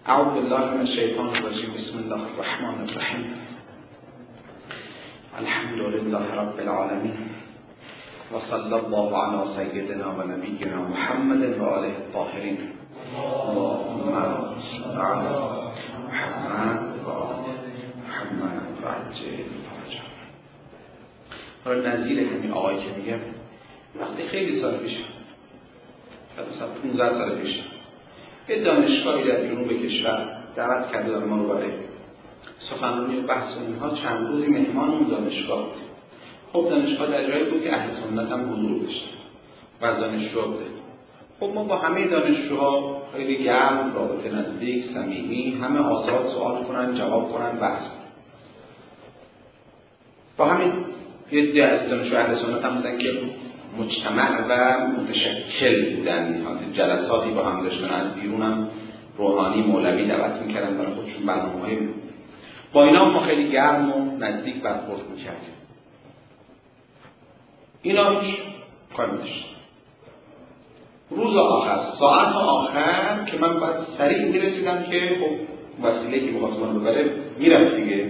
اعوذ بالله من الشیطان الرجیم. بسم الله الرحمن الرحیم. الحمد لله رب العالمین و صلی الله علی سیدنا و نبینا محمد و آله الطاهرین. اللهم صل علی محمد و آل محمد و عجل فرجهم. حالا نظیر همین آقایی که میگه وقتی خیلی سال پیش، مثلا 15 سال پیش، یه دانشگاهی در جنوب کشور دعوت کرده ما رو برای سخنرانی و بحث و اینها. چند روزی مهمان اون دانشگاه بود. خب دانشگاه در جایی بود که اهل سنت هم حضور داشت و از دانشجو بود. خب ما با همه دانشجوها خیلی گرم، رابطه نزدیک، صمیمی، همه آزاد سوال کنن، جواب کنن، بحث کنن. با همین یه ده از دانشجو اهل سنت هم بودن که مجتمع و متشکل بودن، جلساتی با هم داشتن، از بیرون هم روحانی مولوی دعوت میکردن برای خودشون برنامه‌های. با اینا ما خیلی گرم و نزدیک برخورد میکردیم. اینا هیچ کاری نداشتن. روز آخر، ساعت آخر که من باید سریع میرسیدم که خب وسیله که بخواست من ببره میرفت دیگه،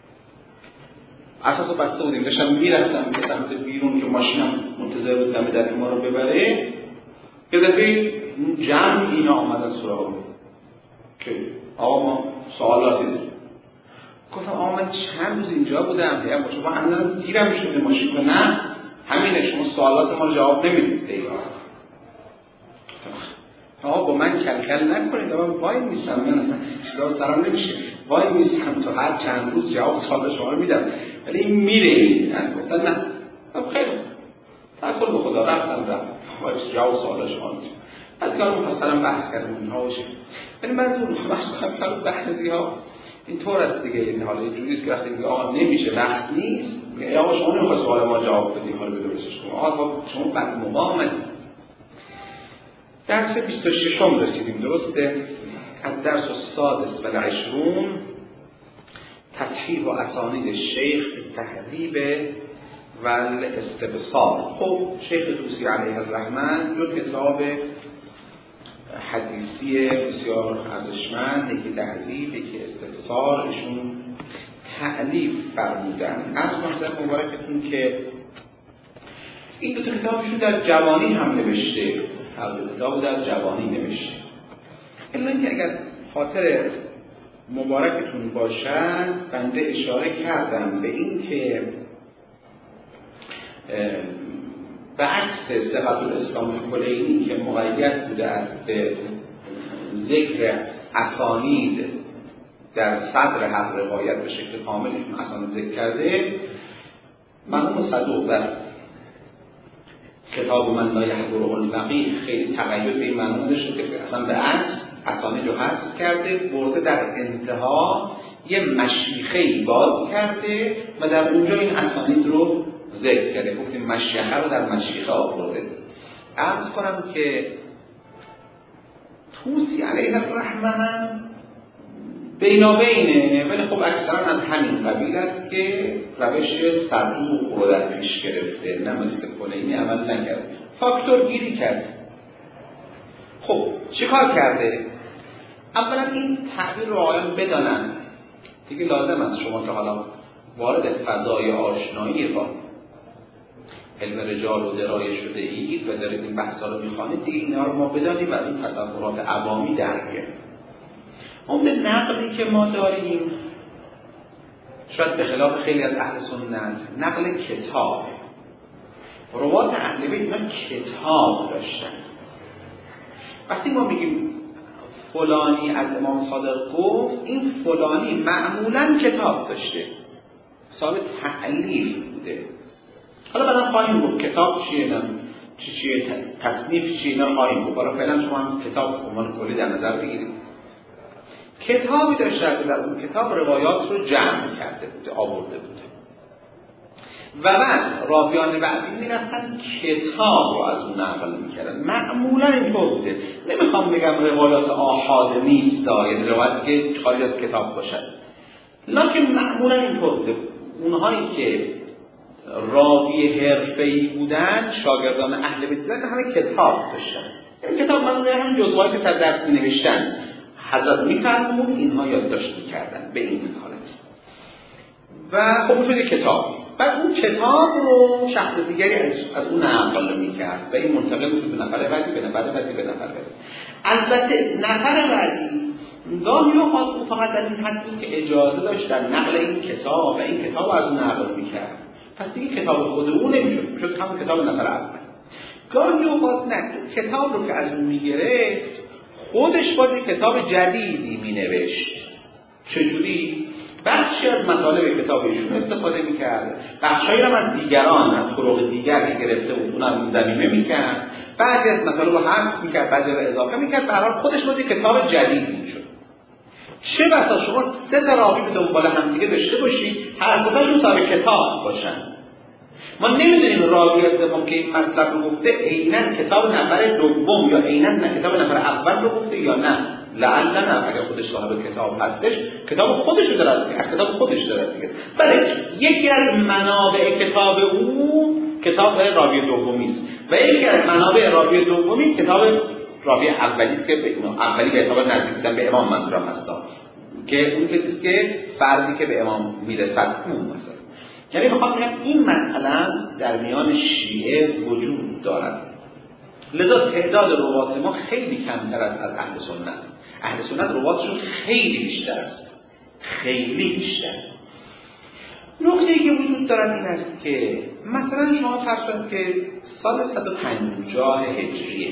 اساسا بسته بودیم، داشتم میرفتم که سمت بیرون که ماشینم منتظر بود دم در ما رو ببره. یه دفعه جمع اینا آمدن سراغم که آقا ما سوالاتی داریم. گفتم آقا من چند روز اینجا بودم، یا شما الان دیرم شده ماشین که نه همینه، شما سوالات ما جواب نمیدید. آقا با من کلکل نکنید، من وای میستم، من اصلا چیزا سرم نمیشه، وای میستم تو هر چند روز جواب سوال شما رو میدم، ولی این میره. من گفتم نه. خب خیلی توکل به خدا، رفتم وایس جواب سوال شما میدم. بعد کارو مفصلا بحث کردم اینها باشه. ولی منظور بحث کردم بعضی ها اینطور است دیگه، این حالا یه جوریه که وقتی میگه آقا نمیشه، وقت نیست، میگه آقا شما نمیخواد سوال ما جواب بدید، حالا بدرسش کن. آقا شما بعد موقع اومدید. درس 26 رسیدیم، درسته؟ از درس السادس و العشرون، تصحیح و اسانید شیخ تهذیب و الاستبصار. خب شیخ طوسی علیه الرحمن دو کتاب حدیثی بسیار ارزشمند، یکی تهذیب یکی استبصار، ایشون تألیف فرمودن. از مثلا مبارکتون که این دو کتابشون در جوانی هم نوشته، کتاب در جوانی نوشته. الا اینکه اگر خاطر مبارکتون باشد، بنده اشاره کردم به این که به عکس صفت الاسلام کلینی که مقید بوده است به ذکر اسانید در صدر هر روایت به شکل کاملشون اسانید ذکر کرده، مرحوم صدوق در کتاب من لا یحضره الفقیه خیلی تغییر به این معنی داشته که اصلا به عکس اسانید رو حذف کرده، برده در انتها یه مشیخه‌ای باز کرده و در اونجا این اسانید رو ذکر کرده. گفتیم مشیخه رو در مشیخه آورده. عرض کنم که طوسی علیه الرحمن بینابینه، ولی خب اکثرا از همین قبیل است که روش صدوق رو در پیش گرفته، نه مثل کلینی عمل نکرد، فاکتور گیری کرد. خب چیکار کرده؟ اولا این تعبیر رو آیان بدانن دیگه، لازم است شما که حالا وارد فضای آشنایی با علم رجال و درايه شده اید و دارید این بحثا رو میخوانید، دیگه اینا رو ما بدانیم و از این تصورات عوامی در بیاریم. اون نقلی که ما داریم شاید به خلاف خیلی از اهل سنت نقل کتاب. روات اهل بیت اینا کتاب داشتن. وقتی ما میگیم فلانی از امام صادق گفت، این فلانی معمولا کتاب داشته، صاحب تألیف بوده. حالا بعدا خواهیم گفت کتاب چیه، چیه تصنیف چیه، اینا خواهیم گفت. حالا فعلا شما هم کتاب به عنوان کلی در نظر بگیرید. کتابی داشته که در اون کتاب روایات رو جمع کرده بوده، آورده بوده و بعد راویان بعدی میرفتن کتاب رو از اون نقل میکردن. معمولا اینطور بوده. نمیخوام بگم روایات آحاد نیست، یعنی روایتی که خارج از کتاب باشد، لکن معمولا اینطور بوده. اونهایی که راوی حرفه‌ای بودن، شاگردان اهل بیت بودن، همه کتاب داشتن. این کتاب مثلا همین جزوهایی که در درس می‌نوشتن، حضرت میفرمون اینها یادداشت میکردن به این حالت. و خب شد یک کتاب. بعد اون کتاب رو شخص دیگری از اون نقل میکرد و این منتقل میشد به نفر بعدی، به نفر بعدی، به نفر بعدی. البته نفر بعدی گاهی اوقات او فقط در این حد بود که اجازه داشت در نقل این کتاب و این کتاب از اون نقل میکرد، پس دیگه کتاب خود اون نمیشد، میشد همون کتاب نفر اول. گاهی اوقات نه، کتاب رو که از اون میگرفت خودش باز کتاب جدیدی مینوشت. چجوری؟ بخشی از مطالب کتاب ایشون استفاده میکرد، بخشایی هم از دیگران، از طرق دیگر که گرفته بود اونم ضمیمه میکرد، بعضی از مطالب رو حذف میکرد، بعضی رو اضافه میکرد، به هر حال خودش باز کتاب جدید میشد. چه بسا شما 3 تا راوی به دنبال هم دیگه داشته باشید، هر ستاشون صاحب کتاب باشن. ما نمیدونیم راوی سوم که این مطلب رو گفته عیناً کتاب نفر دوم یا عیناً کتاب نفر اول رو گفته یا نه. لعلنا اگر خودش صاحب کتاب هستش کتاب خودش رو دارد، از کتاب خودش دارد دیگه. بله یکی از منابع کتاب او کتاب راوی دومی است و یکی از منابع راوی دومی کتاب راوی اولی است که اولی به اعتبار نزدیک بودن به امام منظورم هست، که اون کسی است که فردی که به امام میرسد اون مثلا. یعنی بخوام بگم این مسئله در میان شیعه وجود دارد، لذا تعداد روات ما خیلی کمتر است از اهل سنت. اهل سنت رواتشون خیلی بیشتر است، خیلی بیشتر. نکته‌ای که وجود دارد این است که مثلا شما فرض کنید که سال 150 هجریه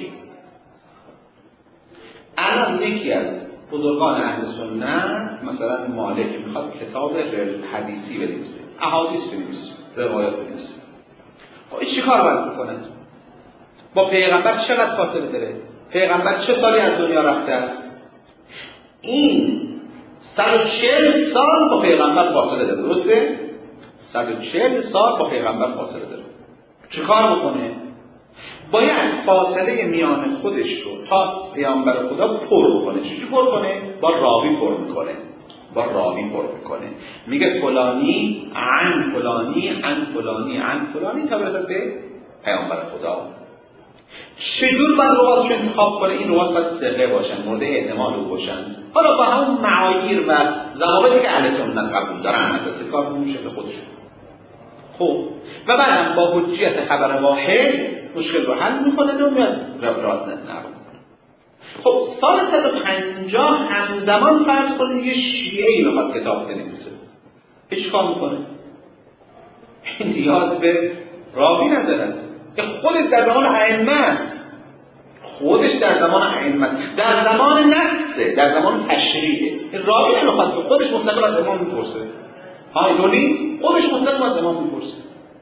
الان یکی از بزرگان اهل سنت مثلا مالک میخواد کتاب حدیثی بنویسه، احادیث بنویسه، روایات بنویسه. خب چی کار باید بکنه؟ با پیغمبر چقدر فاصله داره؟ پیغمبر چه سالی از دنیا رفته است؟ این 140 سال با پیغمبر فاصله داره، درسته؟ 140 سال با پیغمبر فاصله داره. چه کار بکنه؟ باید فاصله میان خودش رو تا پیامبر خدا پر کنه. چجوری پر کنه؟ با راوی پر میکنه. با راوی پر میکنه. میگه فلانی عن فلانی عن فلانی عن فلانی تا برسه به پیامبر خدا. چجور باید رواتش انتخاب کنه؟ این روات باید ثقه باشن، مورد اعتماد او باشن، حالا با همون معاییر و ضوابطی که اهل سنت قبول دارن، البته کار اون شکل خودشون. خب و بعدم با حجیت خبر واحد مشکل رو حل میکنه و میاد راد نرم. خب سال 150 همزمان فرض کنید یه شیعه‌ای بخواد کتاب بنویسه، هیچ کار میکنه؟ نیاز به راوی ندارد. خودش در زمان ائمه است، خودش در زمان ائمه است، در زمان نصه، در زمان تشریعه. راوی نمیخواد که خودش مستقل از امام میپرسه. ها اینطور نیست، خودش مستقل از امام میپرسه.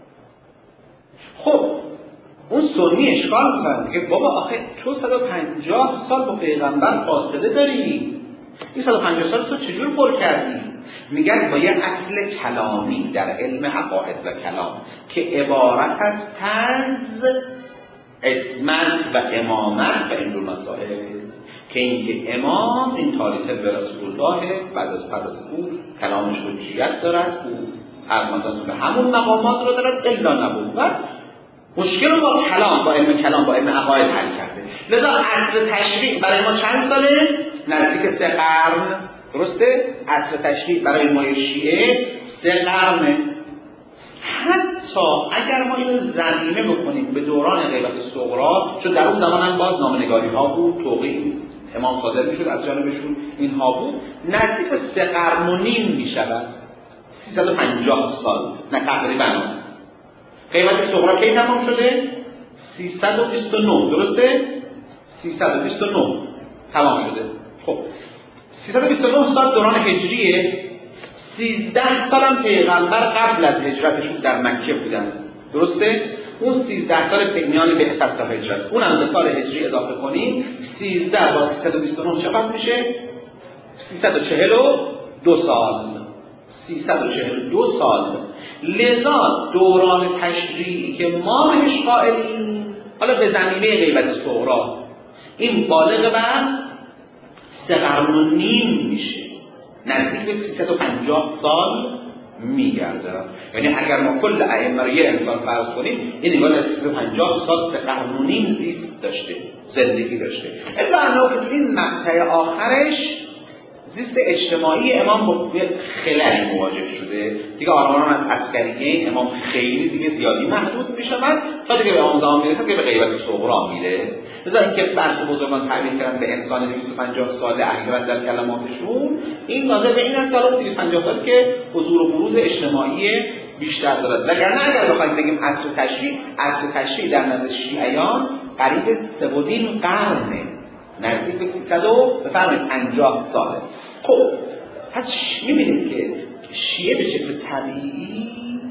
خب اون سنی اشکال میکنه، میگه بابا آخه تو 150 سال با پیغمبر فاصله داری، این 150 سال تو چجور پر کردی؟ میگن با یه اصل کلامی در علم عقاید و کلام که عبارت از طنز، عصمت و امامت و اینجور مسائل، که اینکه امام این تاریخ به رسول الله بعد از او کلامش حجیت دارد، او هر مثلا به همون مقامات رو دارد الا نبوت، مشکل رو با کلام، با علم کلام، با علم عقاید حل کرده. لذا اصل تشریع برای ما چند ساله؟ نزدیک 3 قرن. درسته؟ اصل تشریع برای ما شیعه 3 قرنه. حتی اگر ما اینو ضمیمه بکنیم به دوران غیبت صغرا، چون در اون زمان هم باز نامنگاری ها بود، توقیع امام صادر میشد از جانبشون اینها بود، نزدیک به 3 قرن و نیم میشود، 350 سال نه تقریبا. غیبت صغرا کی تمام شده؟ 329. درسته؟ 329 تمام شده. خب 329 سال دوران هجریه، 13 سالم پیغمبر قبل از هجرتشون در مکه بودن. درسته؟ اون 13 سال میان بعثت تا هجرت، اونم به سال هجری اضافه کنیم، 13 با 329 چقدر میشه؟ 342 سال. 342 سال. لذا دوران تشریعی که ما بهش قائلیم، حالا به زمینه غیبت صغرا، این بالغ بر 3 قرن و نیم میشه، نزدیک به 350 سال میگرده. یعنی اگر ما کل ائمه رو یه انسان فرض کنیم، این نگاه 350 سال 3 قرن و نیم زیست داشته، زندگی داشته. الا انه که این مقطع آخرش زیست اجتماعی امام با خللی مواجه شده. دیگه آرمان از عسکریین امام خیلی دیگه زیادی محدود میشوند تا دیگه به امام زمان میرسه که به غیبت صغرا میره. لذا اینکه بحث بزرگان تعبیر کردن به انسان 250 ساله اهلیت در کلماتشون، این ناظر به این است که 250 سال که حضور و بروز اجتماعی بیشتر دارد. وگرنه اگر بخوایم بگیم عصر تشریع در نظر شیعیان قریب 3.5 قرنه، نزدیک به 350 ساله. خب پس می‌بینید که شیعه به شکل طبیعی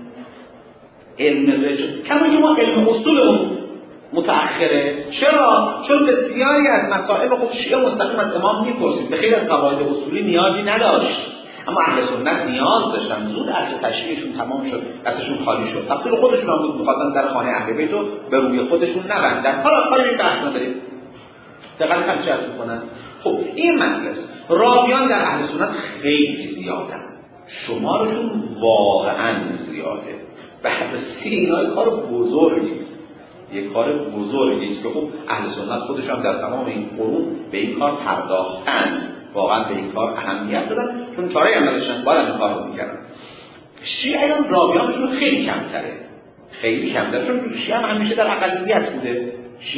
علم رجال کما که ما علم اصول متأخره. چرا؟ چون بسیاری از مسائل رو خب شیعه مستقیم از امام می‌پرسید، به خیلی از قواعد اصولی نیازی نداشت، اما اهل سنت نیاز داشتن. زود عصر تشریعشون تمام شد، دستشون خالی شد، تقصیر خودشون هم بود، می‌خواستن در خانه اهل بیت رو به روی خودشون نبندن. حالا کاری به بحث نداریم، دقیقاً هم چرت می‌کنن. خب این مطلب راویان در اهل سنت خیلی زیادن، شمارشون واقعاً زیاده. بررسی اینا کار بزرگی است، یک کار بزرگی است که خب اهل سنت خودشون در تمام این قرون به این کار پرداختن، واقعاً به این کار اهمیت دادن، چون چاره‌ای هم نداشتن، باید این کار رو می‌کردن. شیعیان راویانشون خیلی کمتره، چون شیعه هم همیشه در اقلیت بوده،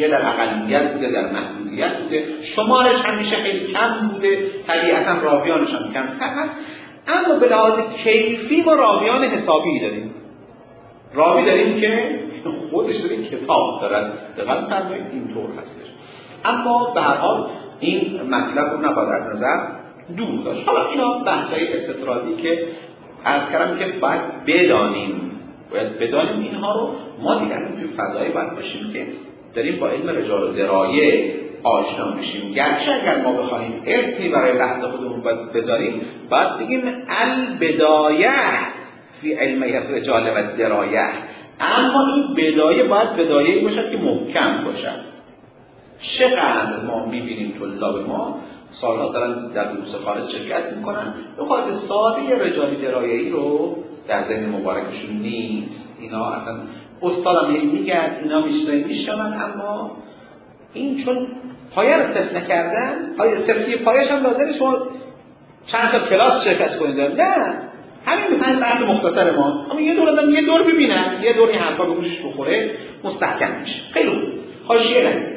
در محدودیت بوده، شمارش همیشه خیلی کم بوده، طبیعتاً راویانش هم کمتر هست. اما به لحاظ کیفی ما راویان حسابی داریم، راوی داریم که خودش داره کتاب دارد، دقیقاً فرمایید اینطور هستش. اما به هر حال این مطلب رو نباید از نظر دور داشت. حالا اینا بحث‌های استطرادی که عرض کردم که باید بدانیم اینها رو. ما دیگه توی فضایی باید باشیم که داریم با علم رجال و درایه آشنا میشیم. گرچه اگر ما بخوایم اسمی برای بحث خودمون بذاریم، باید بگیم البدایه فی علم رجال و درایه، اما این بدایه باید بدایه‌ای باشد که محکم باشد. چقدر ما میبینیم طلاب ما سالها دارن در دروس خارج شرکت میکنن، نکات ساده رجالی درایه‌ای رو در ذهن مبارکشون نیست. اینا اصلا استادم میگن اینا میشنون، اما این چون پایه رو صفر نکردن، صفری پایه‌ش هم لازمه شما چند تا کلاس شرکت کنید. نه، همین مثلا بحث مختصر ما، اما یه دور آدم یه دور ببینن، یه دور این حرفا به گوشش بخوره، مستحکم میشه. خیلی خوب. حاشیه نه.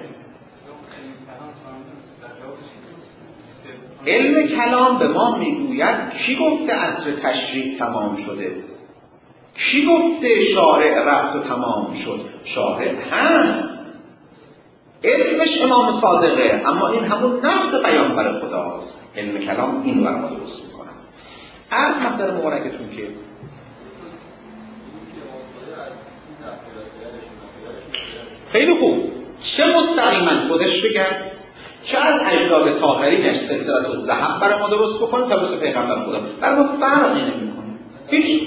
علم کلام به ما میگوید کی گفته عصر تشریع تمام شده؟ کی گفته شارع رفت و تمام شد؟ شارع هست، علمش امام صادقه، اما این همون نفس پیامبر خداست. علم کلام این رو ما درست میکنه. از مقدار مبارکتون که خیلی خوب، چه مستقیما خودش بگرد، چه از اجداد طاهرینش سلسله الذهب برای ما درست بکنه تا بسه پیغمبر خدا، برای ما فرقی نمیکنه. هیچ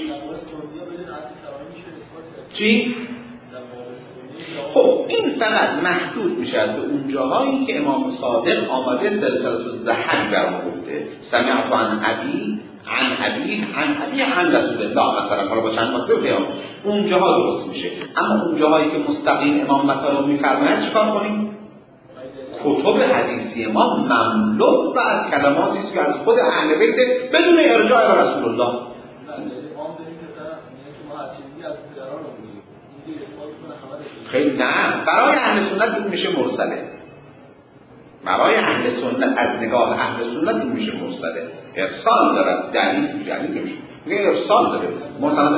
چی؟ خب این فقط محدود میشه به اون جاهایی که امام صادق آمده سلسله الذهب برای ما گفته، سمعت عن ابی عن رسول الله، مثلا حالا با چند مصدر بیام، اون جاها درست میشه. اما اون جاهایی که مستقیم امام مطالب میفرمایند چیکار کنیم؟ کتب حدیثی ما مملو و از کلماتی است که از خود اهل بیت بدون ارجاع به رسول الله. خیلی نه، برای اهل سنت این میشه مرسله. برای اهل سنت از نگاه اهل سنت این میشه مرسله. ارسال دارد، دلیل نمیشه. میگه ارسال داره. مثلا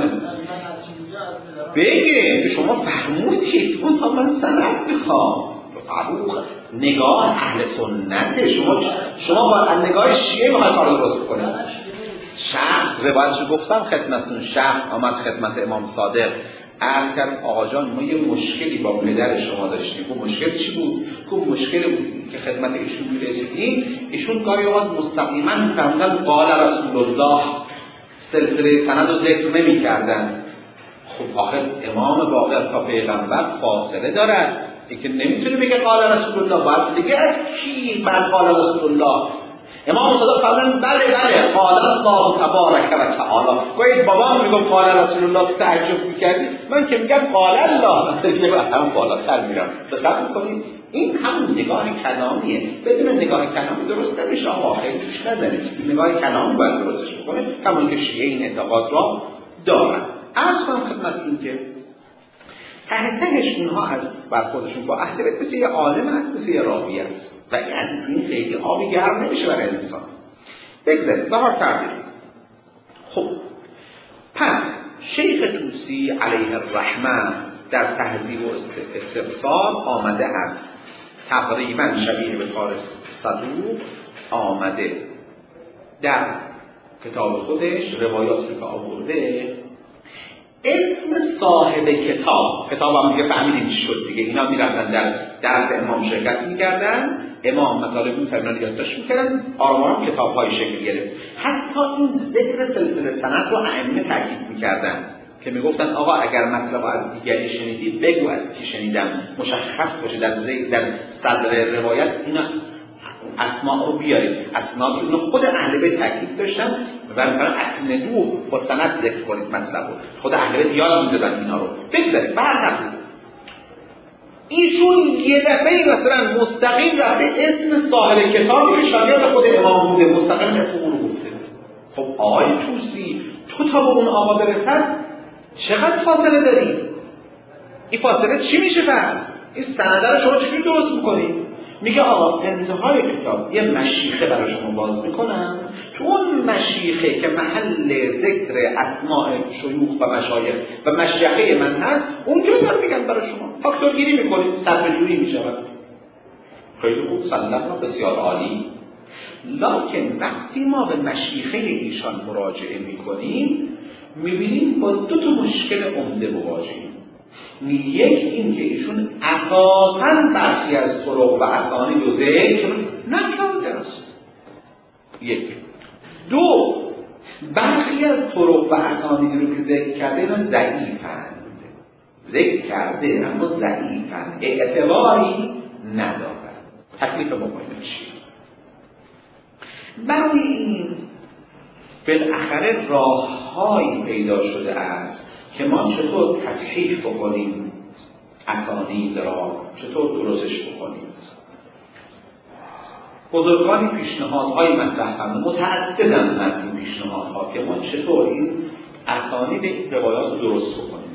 بگه شما فهمودید اون تا من سند میخوام. نگاه اهل سنت شما با نگاه شیعه میخواید کار درست بکنید. شخص روایتشو گفتم خدمتتون، شخص آمد خدمت امام صادق، عرض کرد آقا جان ما یه مشکلی با پدر شما داشتیم. اون مشکل چی بود؟ اون مشکل بود که خدمت ایشون میرسیدیم، ایشون گاهی اوقات مستقیما میفرمودن قال رسول الله، سلسله سند رو ذکر نمی‌کردن. خب آخر امام باقر تا پیغمبر فاصله دارد، که نمیتونه بگه قال رسول الله، باید دیگه از کی بعد قال رسول الله. امام صادق فرمودن بله قال الله تبارک و تعالی. گویا بابام میگم قال رسول الله، تو تعجب میکردی، من که میگم قال الله، هم بالاتر میرم. دقت میکنید این همون نگاه کلامیه. بدون نگاه کلامی درست نمیشه. آقا خیلی توش نزنید. نگاه کلامی باید درستش بکنه. همون که شیعه این اعتقاد را دارن. عرض کنم خدمتتون که تهش اونها از برخوردشون با اهل بیت مثل یه عالم هست، مثل یه راوی است و این خیلی آبی گرم نمیشه برای انسان. بگذارید بهار تعبیر. خب پس شیخ طوسی علیه الرحمه در تهذیب و استفسار آمده است، تقریبا شبیه به فارس صدوق آمده در کتاب خودش روایات رو که آورده. اسم صاحب کتاب هم دیگه فهمیدیم چی شد دیگه. اینا میرفتن در درس امام شرکت میکردن، امام مطالب میفرمون یادداشت میکردن، آرام کتاب‌های شکل گرفت. حتی این ذکر سلسله سند رو ائمه تاکید میکردن که میگفتن آقا اگر مطلب از دیگری شنیدید بگو از کی شنیدم، مشخص باشه در صدر روایت اینا اسماء رو بیارید. اسناد رو خود اهل بیت تاکید داشتن و مثلا اسندو با سند ذکر کنید مطلب رو. خود اهل بیت یاد میدادن اینا رو. بگذارید بعد ایشون یه دفعه مثلا مستقیم رفته اسم صاحب کتاب که شاگرد خود امام بوده مستقیم اسم اون رو گفته. خب آقای طوسی تو تا به اون آقا برسد چقدر فاصله داری؟ این فاصله چی میشه پس؟ این سنده رو شما چجوری درست میکنید؟ میگه آقا انتهای کتاب یه مشیخه برای شما باز میکنم، تو اون مشیخه که محل ذکر اسماء شیوخ و مشایخ و مشیخه من هست اونجا من میگم برای شما فاکتور گیری میکنید، صرفه جویی میشود. خیلی خوب، سلام بسیار عالی. لکن وقتی ما به مشیخه ایشان مراجعه میکنیم میبینیم با دو تا مشکل عمده مواجهیم. یک این که ایشون اساساً برخی از طرق و اسانید و ذکر نکرده است. یک. دو، برخی از طرق و اسانیدی رو که ذکر کرده اینا ضعیفند. ذکر کرده اما ضعیفند، اعتباری ندارد. تکلیف ما باید چیه؟ برای این بالاخره راه‌هایی پیدا شده است که ما چطور تصحیح بکنیم اسانید را، چطور درستش بکنیم. بزرگانی پیشنهادهای مطرح کردند، متعددند از این پیشنهادها که ما چطور این اسانید روایات رو درست بکنیم.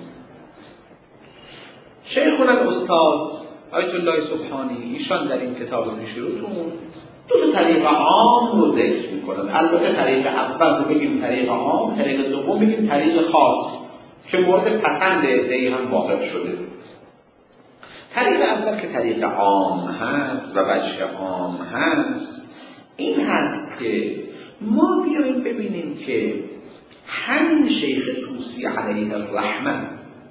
شیخنا الاستاد آیت الله سبحانی ایشان در این کتاب پیشروتون دو طریق عام رو ذکر می‌کنند. البته طریق اول رو بگیم طریق عام، طریق دوم بگیم طریق خاص که مورد پسند عده‌ای هم واقع شده. طریق اول که طریق عام هست و وجه عام هست این هست که ما بیاییم ببینیم که همین شیخ طوسی علیه الرحمه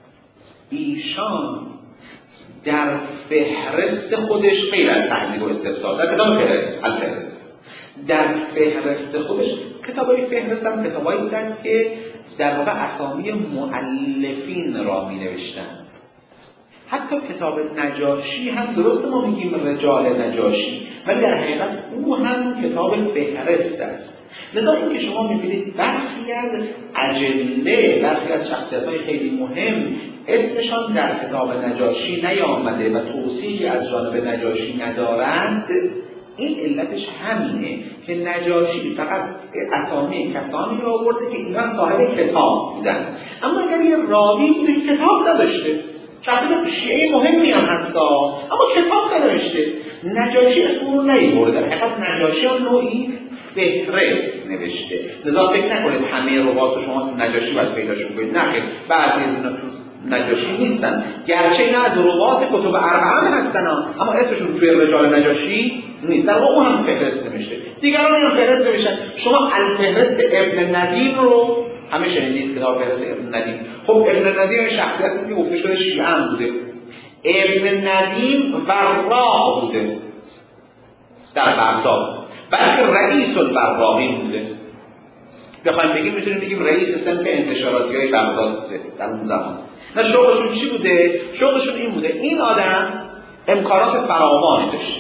ایشان در فهرست خودش غیر از تهذیب و استفسار در کتاب الفهرست در فهرست خودش کتابای فهرست هم کتابایی بودن که در واقع اسامی مؤلفین را می نوشتن. حتی کتاب نجاشی هم درست ما میگیم رجال نجاشی ولی در حقیقت او هم کتاب فهرست است. لذا این که شما میبینید برخی از اجله، برخی از شخصیت‌های خیلی مهم اسمشان در کتاب نجاشی نیامده و توصیحی از جانب نجاشی ندارند، این علتش همینه که نجاشی فقط اسامی کسانی رو آورده که اینا صاحب کتاب بودن، اما اگر یه راوی بوده که کتاب نداشته، شخصیت شیعه مهمی هم هستا اما کتاب نداشته، نجاشی اسم رو نیورده. در حقیقت نجاشی هم نوعی فهرست نوشته. لذا فکر نکنید همه روات شما تو نجاشی باید پیداشون کنید. نه، بعضی از اینا تو نجاشی نیستن، گرچه اینا از روات کتب اربعه هستن اما اسمشون توی رجال نجاشی نیست. در واقع هم فهرست نوشته، دیگران هم فهرست نوشتن. شما الفهرست ابن ندیم رو همه شنیدید، کتاب فهرست ابن ندیم. خب ابن ندیم شخصیتی است که گفته شده شیعه هم بوده. ابن ندیم وراق بوده در بغداد، بلکه رئیس الوراقین بوده. بخوایم بگیم میتونیم بگیم رئیس صنف انتشاراتی‌های بغداد بوده در اون زمان. نه شغلشون چی بوده؟ شغلشون این بوده این آدم امکانات فراوانی داشته،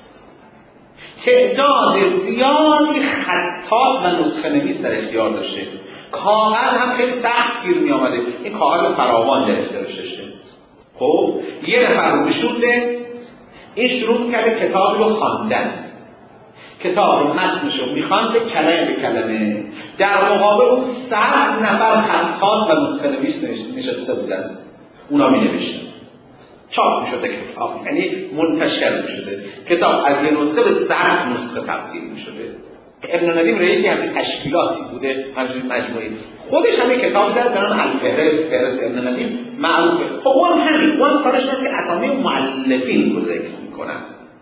تعداد زیادی خطاط و نسخه نویس در اختیار داشته، کاغذ هم خیلی سخت گیر می آمده، این کاغذ فراوان در اختیارش داشته. خب یه نفر رو بشونده این شروع کرده کتاب رو خواندن، کتاب رو متنش رو میخوانده کلمه به کلمه، در مقابل اون 100 نفر خطاط و نسخه نویس نشسته بودن، اونا می نوشتن، چاپ میشده کتاب، یعنی منتشر میشده کتاب، از یه نسخه به 100 نسخه تبدیل میشده. ابن ندیم رئیسی همین تشکیلاتی بوده، همچنین مجموعی خودش همین کتاب داره به نام الفهرست، فهرست ابن ندیم معروفه. خب اون همین اون کارش هست که اسامی مؤلفین رو ذکر میکنن.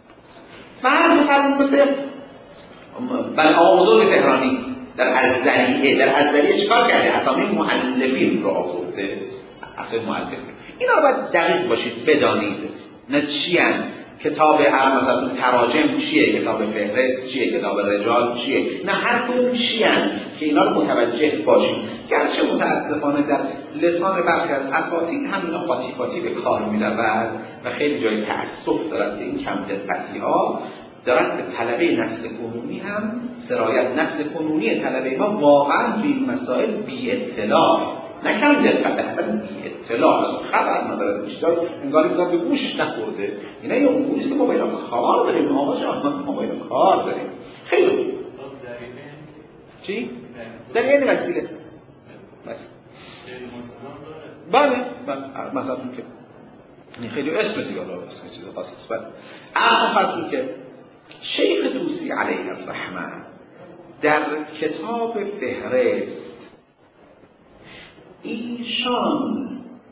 فرض مثل بلعامدون تهرانی در ازدریه چیکار کرده؟ اسامی مؤلفین رو آورده، اسامی مؤلفین. اینا رو باید دقیق باشید بدانید نه چیان، کتاب مثلا تراجم چیه، کتاب فهرست چیه، کتاب رجال چیه، نه هر کدوم چیان که اینا رو متوجه باشید. گرچه متاسفانه در لسان برخی از اساتید هم اینا خاطی به کار می‌رود و خیلی جای تأسف دارد که این کم دقتی ها دارد به طلبه نسل کنونی هم سرایت. نسل کنونی طلبه ما واقعا به این مسائل بی اطلاع، نه کم دقت، اصلا بی اطلاع، خبر نداره، چیزا انگار به گوشش نخورده. اینا یه اموریست که ما با اینا کار داریم، آقا جان ما با اینا کار داریم. خیلی خوب. چی؟ در این وسیله بله مثلا که این خیلی اسم دیگه رو اسم چیز خاصی است. اما فرض که شیخ طوسی علیه الرحمه در کتاب فهرست ایشان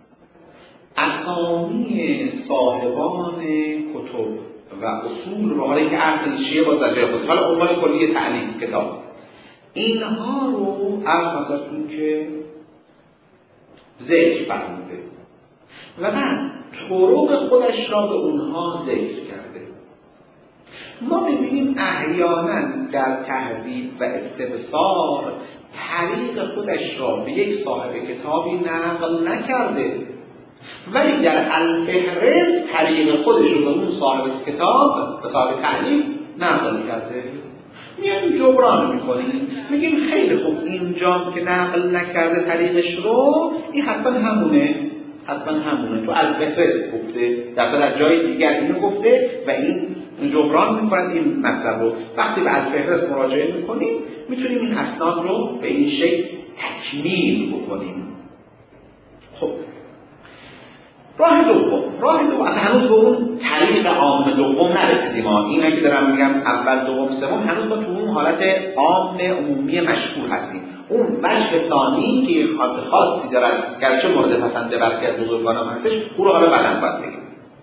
اسامی صاحبان کتب و اصول رو، حالا که اصل چیه باز در جای خود، حالا عنوان کلی تعلیف کتاب، اینها رو مثلا که ذکر فرموده و بعد طرق خودش را به اونها ذکر کرده. ما ببینیم احیانا در تهذیب و استبصار طریق خودش را به یک صاحب کتابی نقل نکرده، ولی در الفهرست طریق خودش رو به اون صاحب کتاب، به صاحب تعلیف نقل کرده. میایم جبران میکنیم، میگیم خیلی خوب اینجا که نقل نکرده طریقش رو، این حتما همونه تو الفهرست گفته، در جای دیگر اینو گفته و این جبران میکنند این مطلب رو. وقتی به الفهرست مراجعه میکنیم میتونیم این اسناد رو به این شکل تکمیل بکنیم. خب راه دوم هنوز به اون طریق عام دوم نرسیدیم. اینا که دارم میگم اول دوم سوم، هنوز ما تو اون حالت عام عمومی مشهور هستیم. اون وجه ثانی که خاص خاصی دارد، گرچه مورد پسند برخی از بزرگان هم هستش، او رو حالا بعداً باید بگیم.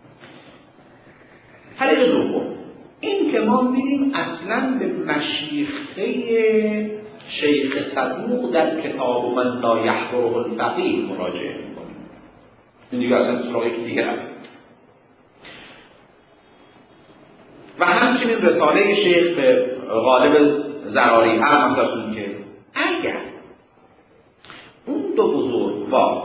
طریق دوم این که ما میریم اصلاً به مشیخه شیخ صدوق در کتاب من لا یحضره الفقیه مراجعه میکنیم. این دیگه اصلا سراغ یک دیگه رفت. و همچنین رساله شیخ به غالب زراری هم مثلا که اگر اون دو بزرگوار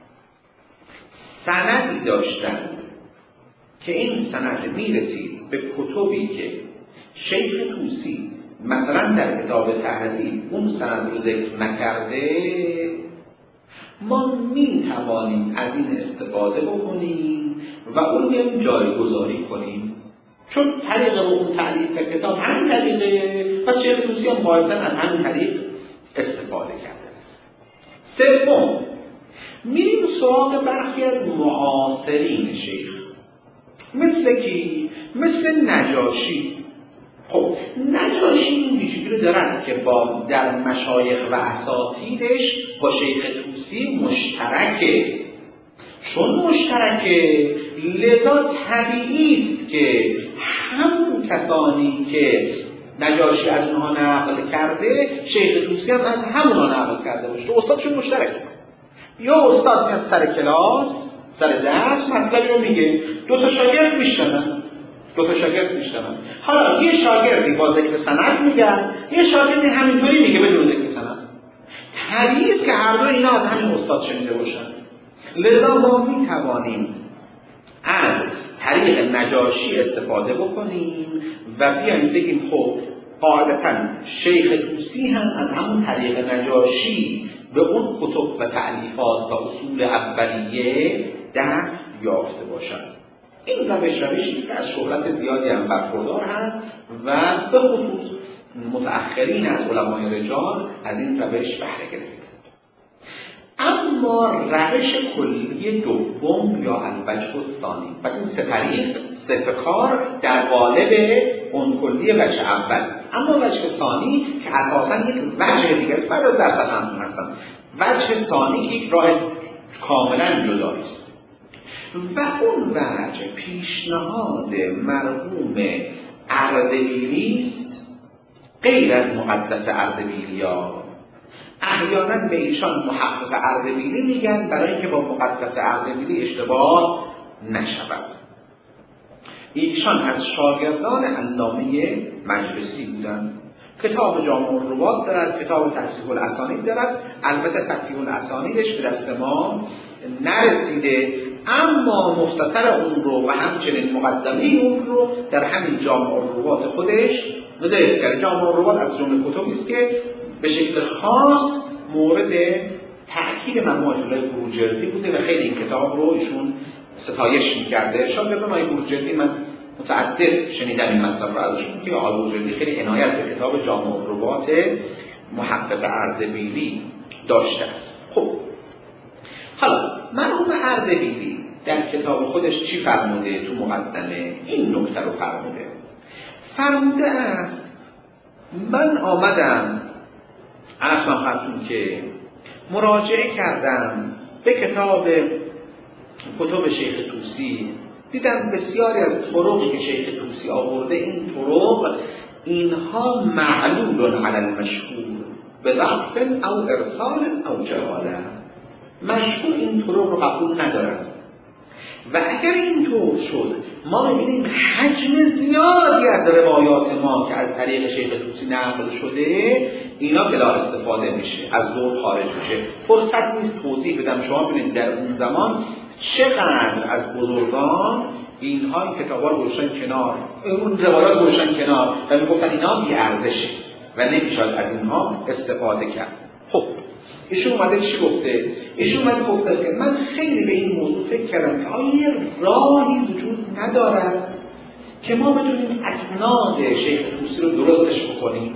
سندی داشتند که این سند میرسید به کتبی که شیخ طوسی مثلا در کتاب تهذیب اون سند رو ذکر نکرده، ما میتوانیم از این استفاده بکنیم و اون هم جایگذاری کنیم، چون طریق رو اون تعلیف کتاب همین طریقه، پس شیخ طوسی هم قاعدتاً از همین طریق استفاده کرده است. سوم میریم سراغ برخی از معاصرین شیخ، مثل نجاشی. خب نجاشی این ویژگی رو دارد که با در مشایخ و اساتیدش با شیخ طوسی مشترکه. چون مشترکه لذا طبیعی است که همون کسانی که نجاشی از اونها نقل کرده، شیخ طوسی هم از همونها نقل کرده باشه. استادشون مشترکه. یا استاد میاد سر کلاس، سر درس مطلبی رو میگه، دو تا شاگرد میشنون. حالا یه شاگردی با ذکر سند میگن، یه شاگردی همینطوری میگه بدون ذکر سند. طبیعی است که هر دو اینا از همین استاد شنیده باشن. لذا ما میتوانیم از طریق نجاشی استفاده بکنیم و بیایم بگیم خب قاعدتاً شیخ طوسی هم از همون طریق نجاشی به اون کتب و تألیفات و اصول اولیه دست یافته باشند. این روشی که از شهرت زیادی هم برخوردار هست و به خصوص متأخرین از علمای رجال از این روش بهره گرفت. اما روش کلی دوم یا الوجه الثانی، پس این سه طریق، سه کار در قالب اون کلی وجه اول، اما وجه ثانی که اساسا یک وجه دیگه است، بعد از درس هم هستن، وجه ثانی که یک راه کاملا جدایی است و اون وجه پیشنهاد مرحوم اردبیلی است، غیر از مقدس اردبیلیا. احیانا به ایشان محقق اردبیلی میگن برای اینکه با مقدس اردبیلی اشتباه نشود. ایشان از شاگردان علامه مجلسی بودن. کتاب جامع الروات دارد، کتاب تصحیح الاسانید دارد. البته تصحیح الاسانیدش به دست ما نرسیده، اما مختصر اون رو و همچنین مقدمه اون رو در همین جامع الروات خودش ذکر کرده. جامع الروات از جمله کتبی است که به شکل خاص مورد تأکید مرحوم آیت بروجردی بوده و خیلی این کتاب رو ایشون ستایش می‌کرده. شاگردان آیت بروجردی من متعدد شنیدم این مطلب رو ازشون که آیت بروجردی خیلی عنایت به کتاب جامع الروات محقق اردبیلی داشته است. خب حالا مرحوم اردبیلی در کتاب خودش چی فرموده؟ تو مقدمه این نکته رو فرموده است: من آمدم اصلا خواهدتون که مراجعه کردم به کتب شیخ طوسی، دیدم بسیاری از طرقی که شیخ طوسی آورده، این طرق اینها معلول علی المشهور به ضعف او ارسال او جهاله. مشهور این طرق رو قبول ندارد و اگر اینطور شد ما می‌بینیم حجم زیادی از روایات ما که از طریق شیخ طوسی نقل شده اینا بلا استفاده میشه، از دور خارج میشه. فرصت نیست توضیح بدم. شما ببینید در اون زمان چقدر از بزرگان اینها کتابا رو گذاشتن کنار، اون روایات گذاشتن کنار و میگفتن اینا بی ارزشه و نمیشه از اینها استفاده کرد. خب ایشون اومده چی گفته؟ ایشون اومده گفته که من خیلی به این موضوع فکر کردم که آیا راهی وجود ندارد که ما بتونیم اسناد شیخ طوسی رو درستش بکنیم.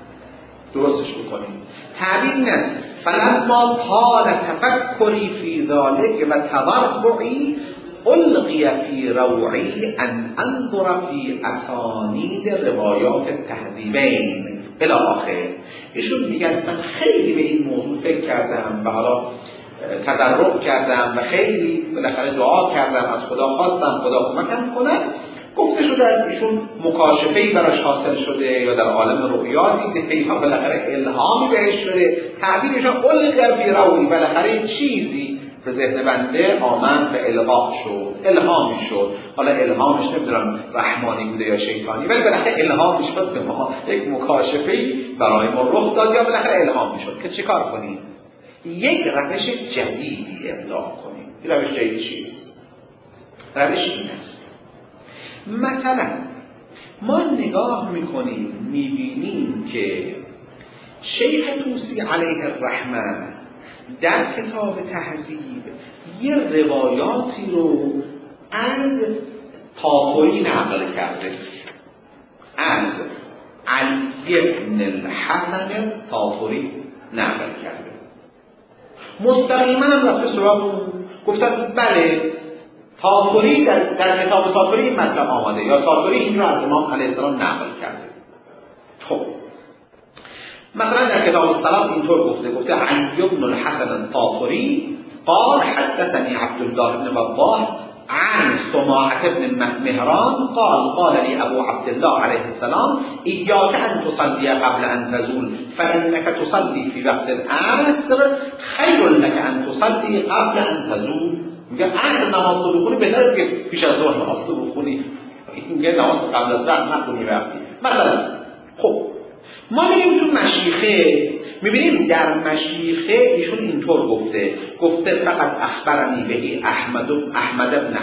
تعبیر این است: فلما طال تفکری فی ذلک و تورعی القی فی روعی ان انظر فی اسانید روایات التهذیبین الی آخر. ایشون میگن من خیلی به این موضوع فکر کردم و حالا تضرع کردم و خیلی بالاخره دعا کردم، از خدا خواستم خدا کمکم کنه. گفته شده از ایشون مکاشفه‌ای براش حاصل شده یا در عالم رؤیا دیده یا بالاخره الهامی بهش شده. تعبیرشون القی فی روعی، بالاخره چیزی به ذهن بنده آمد و الهامی شد. حالا الهامش نمیدونم رحمانی بوده یا شیطانی، ولی بالاخره الهامی شد به ما، یک مکاشفه‌ای برای ما رخ داد یا بالاخره الهامی شد که چیکار کنیم؟ یک روش جدیدی ابداع کنیم. این روش جدید چیه؟ روش این است: مثلا ما نگاه میکنیم میبینیم که شیخ طوسی علیه الرحمه در کتاب تهذیب یه روایاتی رو از طاطری نقل کرده، از علی بن الحسن طاطری نقل کرده. مستقیما هم رفته سراغ اون، گفته بله طاطری در کتاب طاطری این مطلب آمده یا طاطری این رو از امام علیه السلام نقل کرده. خب مثلا در کتاب السلام اینطور گفته علی بن الحسن الطاطری قال حدثني عبد الله بن وضاح عن سماعة بن مهران قال لي ابو عبد الله عليه السلام اياك ان تصلي قبل ان تزول فانك تصلي في وقت العصر خير لك ان تصلي قبل ان تزول. میگه اگه نماز رو بخونی بهتره که پیش از ظهر نماز رو بخونی، میگه نماز قبل از ظهر نخونی وقتی. مثلا خب ما میریم تو مشیخه میبینیم در مشیخه ایشون اینطور گفته فقط اخبرنی بهی احمد بن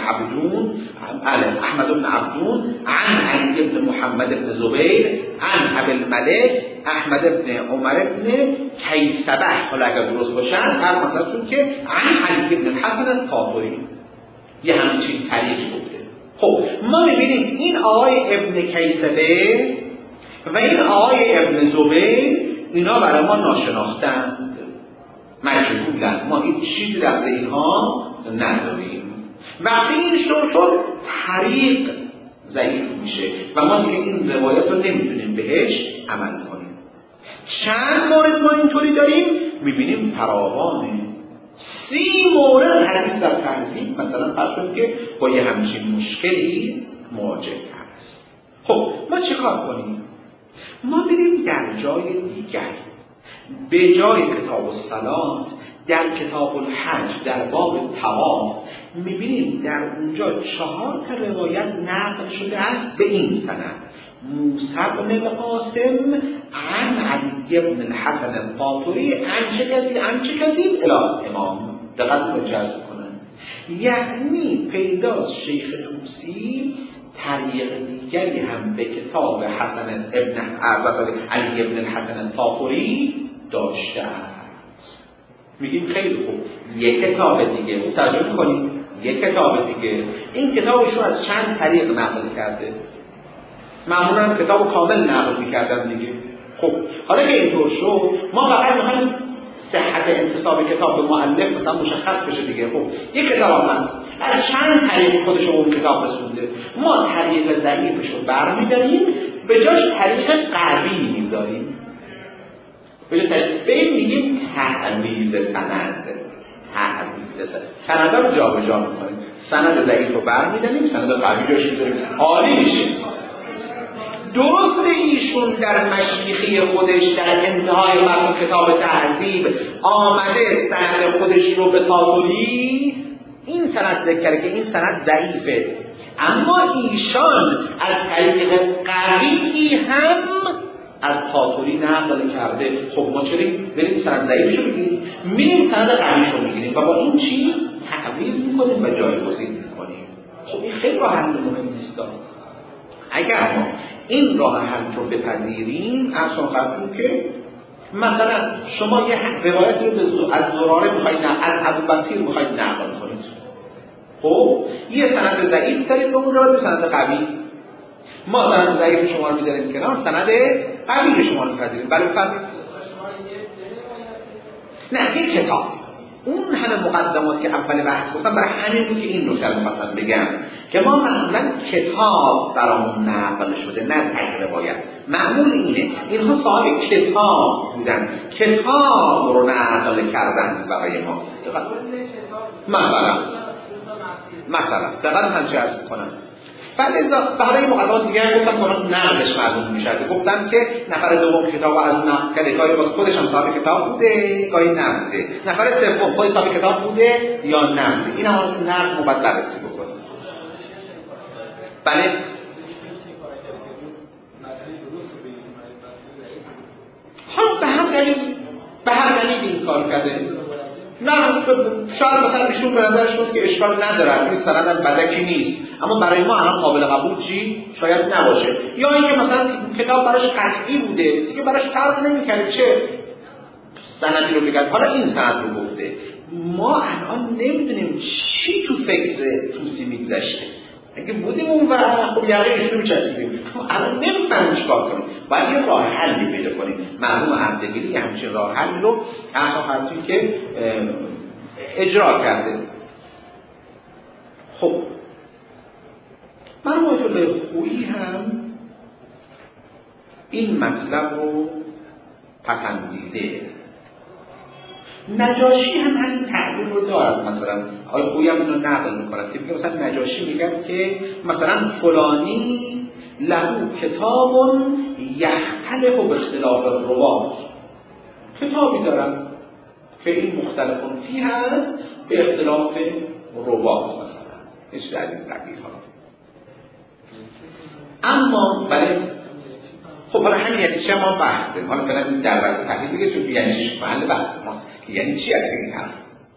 عبدون عن علی بن محمد بن زبیر عن ابی الملک احمد بن عمر بن کیسبه. حالا اگر درست باشن هر مثلا که عن علی بن الحسن الطاطری یه همچین طریقی گفته. خب ما میبینیم این آقای ابن کیسبه و این آقای ابن زبیر اینا برای ما ناشناختند، مجهولند، ما هیچ چیزی در اینها نداریم. وقتی این شد طریق ضعیف میشه و ما دیگه این روایت رو نمیتونیم بهش عمل کنیم. چند مورد ما اینطوری داریم میبینیم فراوانه. 30 مورد حدیث در تهذیب مثلا فرض کنیم که با یه همچین مشکلی مواجه هست. خب ما چه کار کنیم؟ ما بریم در جای دیگر، به جای کتاب الصلات در کتاب الحج در باب طواف میبینیم در اونجا 4 روایت نقل شده است به این سند: موسی بن القاسم عن علی بن الحسن الطاطری عن چه کسی الی امام. دقت رو جذب کنن، یعنی پیداست شیخ طوسی طریق دیگری هم به کتاب حسن ابن علی بن الحسن الطاطری داشته است. میگیم خیلی خوب، یک کتاب دیگه خوب ترجمه کنیم، یک کتاب دیگه این کتابش رو از چند طریق نقل کرده. معمولا کتاب کامل نقل میکردن دیگه. خب حالا که اینطور شد ما فقط میخوایم صحت انتساب کتاب به مؤلف مثلا مشخص بشه دیگه. خب یک کتاب هست از چند طریق خودش اون کتاب رسونده، ما طریق ضعیفش رو برمی‌داریم به جاش طریق قوی میذاریم. به این میگیم تعویض سند. سند رو جا به جا میکنیم، سند ضعیف رو برمی‌داریم، سند قوی جاش میذاریم، عالی میشه. درست ایشون در مشیخی خودش در انتهای متن کتاب تهذیب آمده سند خودش رو به طاطری این سند ذکر کرده که این سند ضعیفه، اما ایشان از طریق قوی هم از طاطری نقل کرده. خب ما چرا بریم سند ضعیفشو بگیریم؟ میریم سند قویشو میگیریم و با این چی تعویض میکنیم و جایگزین میکنیم. خب این خیلی راه حل مهم نیست. اگر ما این راه حل رو بپذیریم اصلا خواهد که مثلا شما یه روایت رو از زراره بخواید از ابوبصیر بخواید نقل کنید، خب یه سند ضعیف دارید به اون روایت سند قوی، ما سند ضعیف شما رو میذاریم کنار، سند قوی شما رو میپذیریم. بله بفرمایید. نه یک کتاب اون همه مقدمات که اول بحث گفتم برای همین بود که این نکته رو خواستم بگم که ما معمولا کتاب برامون نقل شده نه تک روایت. معمول اینه اینها صاحب کتاب بودن، کتاب رو نقل کردن برای ما. مثلا دقیقا همچه عرض میکنم. بعد برای مقدمات دیگر گفتم کنم نقلش معلوم میشه. گفتم که نفر دوم کتاب از نقل کرده، گاهی خودش هم صاحب کتاب بوده گاهی نبوده، نفر سوم خودش صاحب کتاب بوده یا نبوده. این هم نقل رو باید بررسی بکنیم. بله حالا به هر دلیل این کار کرده. نه شاید مثلا ایشون به نظرش بود که اشکال نداره، این سندم بدکی نیست، اما برای ما الان قابل قبول چی شاید نباشه، یا اینکه مثلا کتاب براش قطعی بوده دیگه براش فرق نمی‌کنه چه سندی رو بگن، حالا این سند رو گفته. ما الان نمیدونیم چی تو فکر طوسی میگذشته. اگه بودیم اون وقت خب یقینش رو می‌چسبیدیم، الان نمی‌فهمیم چیکار کنیم. باید یه راه حلی پیدا کنیم. مرحوم عبدالگیری همچین راه حل رو اصلا که اجرا کرده. خب مرحوم آیت الله خویی هم این مطلب رو پسندیده. نجاشی هم همین تعبیر رو دارد. مثلا آیه خویی هم اینو نقل میکنه که میگه مثلا نجاشی میگه که مثلا فلانی له کتاب یختلف به اختلاف الروات، کتابی دارن که این مختلفون فی هست به اختلاف روات، مثلا هیچ از این تعبیرها. اما بله خب حالا همین یعنی چه ما بحث داریم، حالا فعلا در بحث تحلیل بگه چون یعنی چیش محل بحث ماست که یعنی چی از این حرف.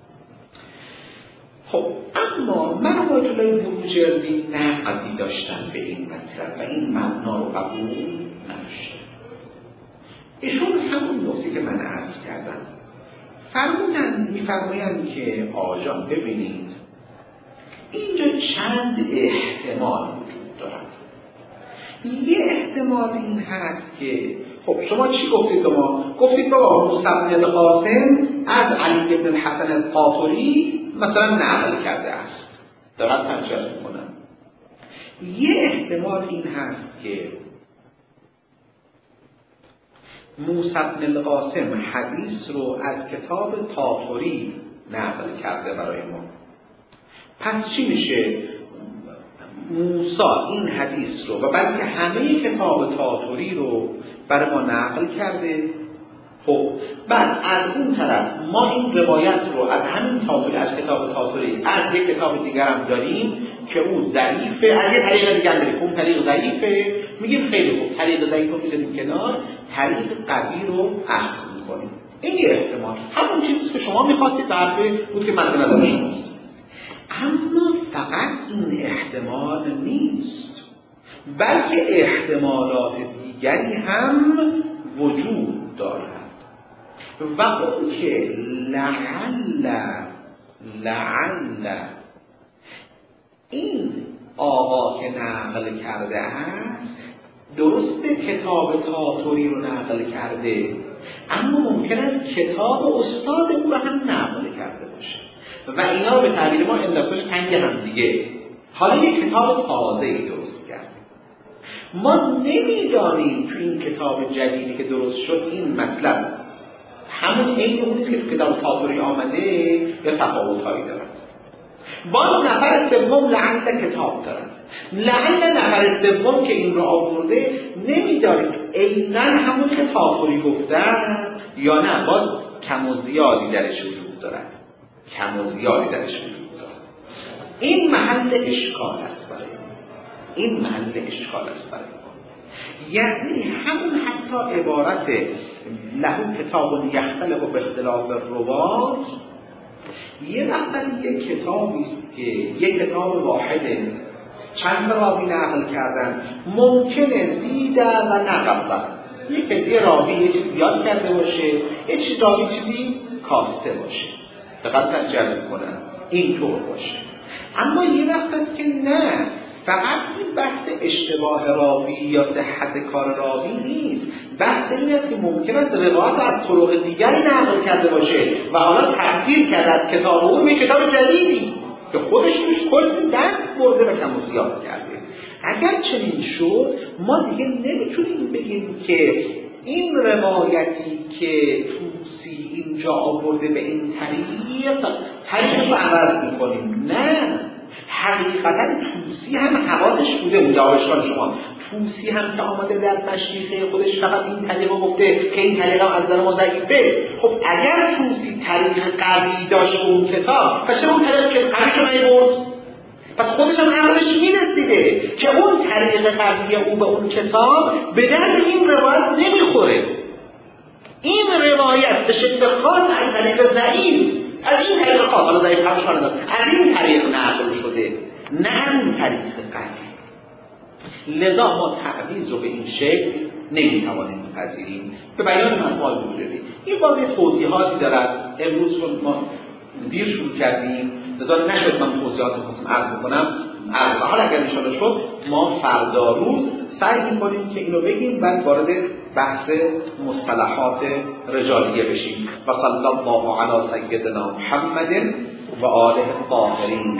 خب اما مرحوم آیت الله بروجردی نقدی داشتن به این مطلب و این مبنا رو قبول نداشتن. ایشون همون نکته که من عرض کردم میفرمایند که آجان ببینید اینجا چند احتمال وجود دارد. یه احتمال این هست که خب شما چی گفتید به ما؟ گفتید بابا موسی بن القاسم از علی بن الحسن القاطری مثلا نقل کرده است. دارم تنجیز میکنم. یه احتمال این هست که موسی بن القاسم حدیث رو از کتاب طاطری نقل کرده برای ما. پس چی میشه؟ موسی این حدیث رو و بلکه همه کتاب طاطری رو برای ما نقل کرده. خب بعد از اون طرف ما این روایت رو از همین طاطری، از کتاب طاطری، از یک کتاب دیگر هم داریم که اون ضعیفه، از یک طریق دیگر داریم اون طریق ضعیفه، میگیم خیلی خوب طریق ضعیف رو میذاریم کنار، طریق قوی رو اخذ میکنیم. این یه احتمال، همون چیزی که شما میخواستید حرفی بود که مد نظر شماست. اما فقط این احتمال نیست، بلکه احتمالات دیگری هم وجود دارد و اون که لعل این آقا که نقل کرده است درسته کتاب طاطری رو نقل کرده، اما ممکن است کتاب استاد او رو هم نقل کرده باشه و اینا به تعبیر ما انداختش تنگ هم دیگه. حالا یک کتاب تازه‌ای درست کرده، ما نمیدانیم تو این کتاب جدیدی که درست شد این مطلب همون عین اون نیست که تو کتاب طاطری آمده یا تفاوت‌هایی دارد. باز نفر سوم لعل کتاب دارد، لعل نفر سوم که این رو آورده نمیدانیم عیناً همون که طاطری گفته است یا نه، باز کم و زیادی درش وجود دارد، کم و زیادی درش وجود دارد. این محل اشکال است برای ما، این محل اشکال است برای ما. یعنی همون حتی عبارت له کتاب یختلف به اختلاف الروات، یه وقتا یک کتابی است که یک کتاب واحده چند راوی نقل کردن، ممکنه زیده و نقصه، یک راوی یه چیز زیاد کرده باشه، یه چیز راوی چیزی کاسته باشه، دقت جلب کنن اینطور باشه. اما یه وقت هست که نه، فقط این بحث اشتباه راوی یا صحت کار راوی نیست، بحث این است که ممکن است روایت از طرق دیگری نقل کرده باشه و حالا تبدیل کرده از کتاب اون به کتاب جدیدی که خودش توش کلی دست برده و کم و زیاد کرده. اگر چنین شد ما دیگه نمیتونیم بگیم که این روایتی که توسی اینجا آورده به این طریقش رو عوض میکنیم. نه، حقیقتا توسی هم حواسش بوده اشکال شما. توسی هم که آمده در مشریخه خودش فقط این طریق رو گفته که این طریق هم از نظر ما ضعیفه. خب اگر توسی طریق قوی داشت به اون کتاب، پس چرا اون طریق که قویش رو نیورد؟ پس خودش هم عقلش میرسیده که اون طریق قوی او به اون کتاب به درد این روایت نمیخوره. این روایت به شکل خاص از طریق ضعیف، از این طریق خاص، حالا ضعیف همش کار نداره، از این طریق نقل شده، نه اون طریق قوی. لذا ما تعویض رو به این شکل نمیتوانیم بپذیریم. به بیان مطلب موجودی این بازی توضیحاتی دارد. امروز ما دیر شروع کردیم، لذا نشد من توضیحات خواستم عرض بکنم. حالا اگر انشاءالله شد ما فردا روز سعی می‌کنیم که اینو بگیم، بعد وارد بحث مصطلحات رجالیه بشیم. و صلی الله علی سیدنا محمد و آله الطاهرین.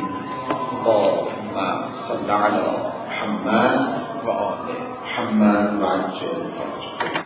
اللهم صل علی محمد و آله محمد و عجل فرجه.